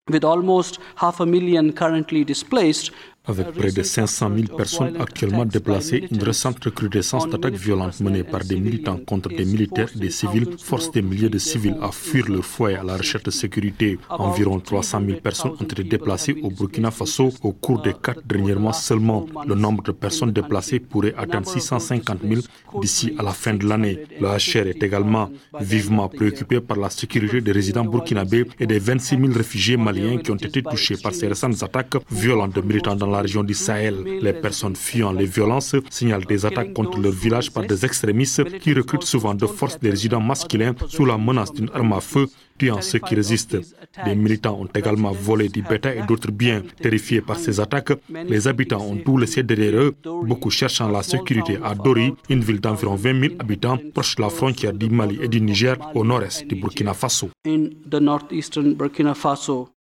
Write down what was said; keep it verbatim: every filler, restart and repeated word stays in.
With almost half a million currently displaced, avec près de cinq cent mille personnes actuellement déplacées, une récente recrudescence d'attaques violentes menées par des militants contre des militaires et des civils force des milliers de civils à fuir leur foyer à la recherche de sécurité. Environ trois cent mille personnes ont été déplacées au Burkina Faso au cours des quatre derniers mois seulement. Le nombre de personnes déplacées pourrait atteindre six cent cinquante mille d'ici à la fin de l'année. Le H R est également vivement préoccupé par la sécurité des résidents burkinabés et des vingt-six mille réfugiés maliens qui ont été touchés par ces récentes attaques violentes de militants dans la région du Sahel. Les personnes fuyant les violences signalent des attaques contre leur village par des extrémistes qui recrutent souvent de force des résidents masculins sous la menace d'une arme à feu, tuant ceux qui résistent. Des militants ont également volé du bétail et d'autres biens. Terrifiés par ces attaques, les habitants ont tout laissé derrière eux, beaucoup cherchant la sécurité à Dori, une ville d'environ vingt mille habitants proche de la frontière du Mali et du Niger au nord-est du Burkina Faso. In the northeastern Burkina Faso.